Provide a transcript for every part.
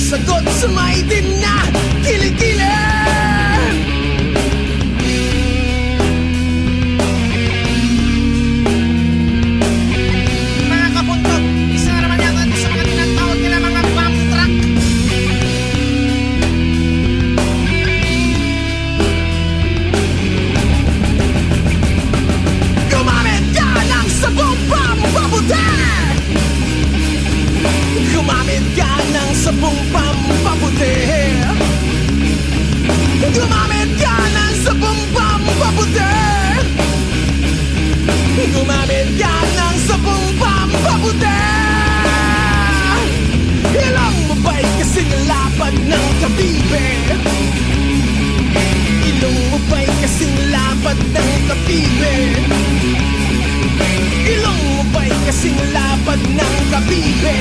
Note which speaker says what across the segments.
Speaker 1: sagot sa maitim na kilikili. Mga kapuntok, isa na naman yata sa mga tinatawag nila mga bump truck. Gumamit ka ng sabong pampaputi. Gumamit ka ng sabong pampaputi. Gumamit ka ng sabong pampaputi. Gumamit ka ng sabong pampaputi. Ilong mo ba'y kasing lapad ng kabibe? Ilong mo ba'y kasing lapad ng kabibe? Ilong mo ba'y kasing lapad ng kabibe?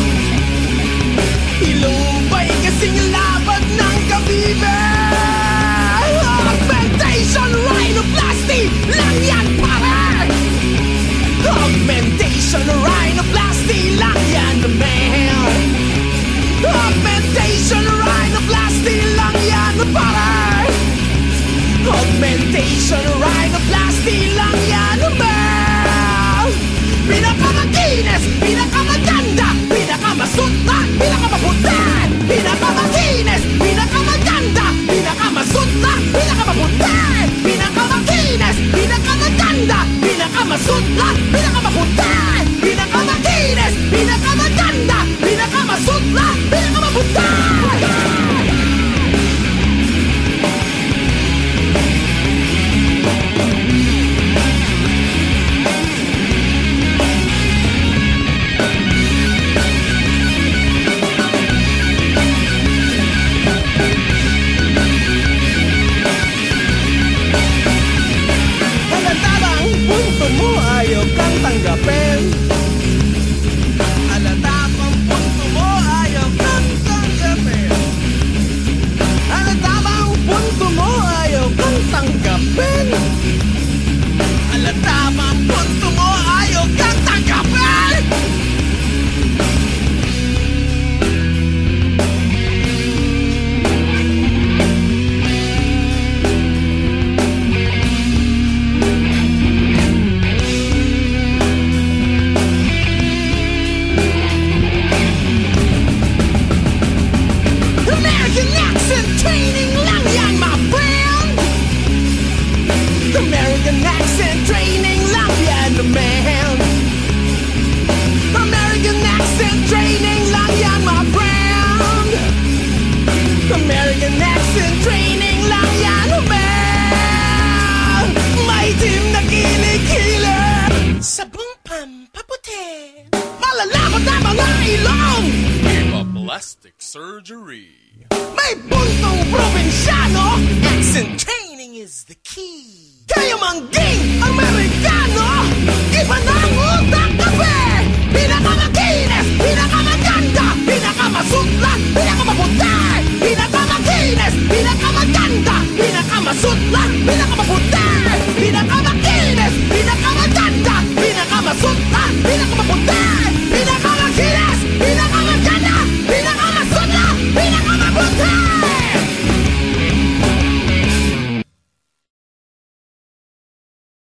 Speaker 1: Ilong mo ba'y kasing lapad ng kabibe? Augmentation rhinoplasty lang yan pare. Augmentation rhinoplasty lang yan man. Augmentation rhinoplasty lang yan pare. Augmentation rhinoplasty lang yan man. Pinakamakinis, pinakamaganda, pinakamasutlan, pinakamaputi. Pinakamakinis, pinakamaganda, pinakamasutlan, pinakamaputi. Pinakamakinis, pinakamaganda, pinakamasutlan, pinakamaputi. Pinakamakinis, pinakamaganda, pinakamasutlan, pinakamaputi. Ayaw kang tanggapin. Alata bang punto mo ayaw kang tanggapin? Alata bang punto mo ayaw kang tanggapin? Alata bang punto mo ayaw kang tanggapin? American accent training lang yan, man. American accent training lang yan, my friend. American accent training lang yan, man. Maitim na kilikili. Sabong pampaputi. Malalakot na mga ilong.
Speaker 2: Plastic surgery.
Speaker 1: May puntong probinsyano. Accent training is the key. Kayo mangging Amerikano.